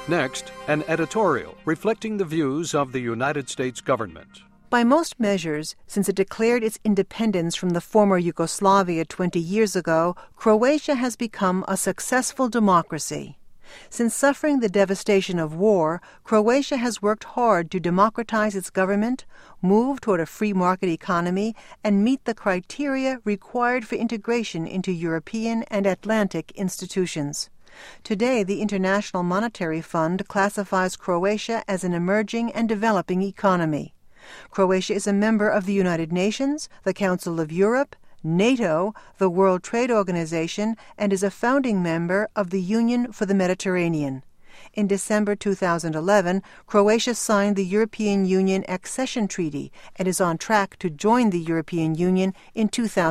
Next, an editorial reflecting the views of the United States government. By most measures, since it declared its independence from the former Yugoslavia 20 years ago, Croatia has become a successful democracy. Since suffering the devastation of war, Croatia has worked hard to democratize its government, move toward a free market economy, and meet the criteria required for integration into European and Atlantic institutions. Today, the International Monetary Fund classifies Croatia as an emerging and developing economy. Croatia is a member of the United Nations, the Council of Europe, NATO, the World Trade Organization, and is a founding member of the Union for the Mediterranean. In December 2011, Croatia signed the European Union Accession Treaty and is on track to join the European Union in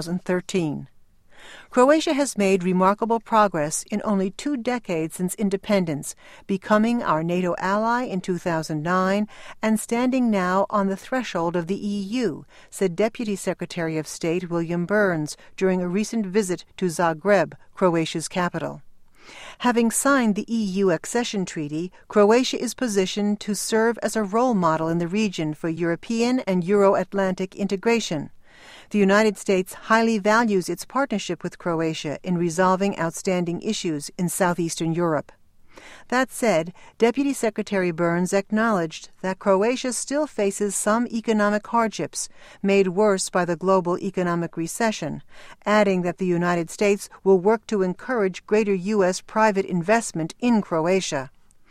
2013. Croatia has made remarkable progress in only 2 decades since independence, becoming our NATO ally in 2009 and standing now on the threshold of the EU, said Deputy Secretary of State William Burns during a recent visit to Zagreb, Croatia's capital. Having signed the EU accession treaty, Croatia is positioned to serve as a role model in the region for European and Euro-Atlantic integration. The United States highly values its partnership with Croatia in resolving outstanding issues in southeastern Europe. That said, Deputy Secretary Burns acknowledged that Croatia still faces some economic hardships, made worse by the global economic recession, adding that the United States will work to encourage greater U.S. private investment in Croatia.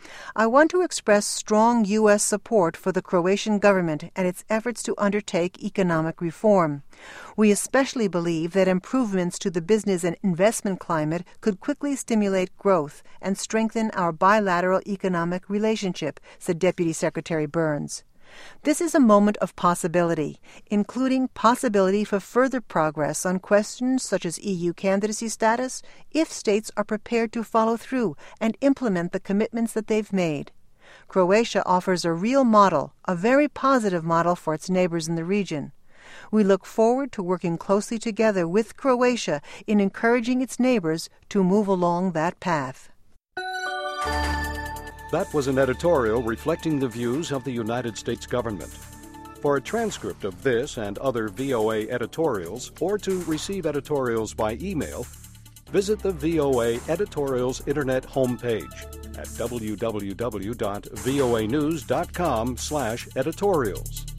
I want to express strong U.S. support for the Croatian government and its efforts to undertake economic reform. We especially believe that improvements to the business and investment climate could quickly stimulate growth and strengthen our bilateral economic relationship, said Deputy Secretary Burns. This is a moment of possibility, including possibility for further progress on questions such as EU candidacy status, if states are prepared to follow through and implement the commitments that they've made. Croatia offers a real model, a very positive model for its neighbors in the region. We look forward to working closely together with Croatia in encouraging its neighbors to move along that path. That was an editorial reflecting the views of the United States government. For a transcript of this and other VOA editorials, or to receive editorials by email, visit the VOA Editorials Internet homepage at www.voanews.com/editorials.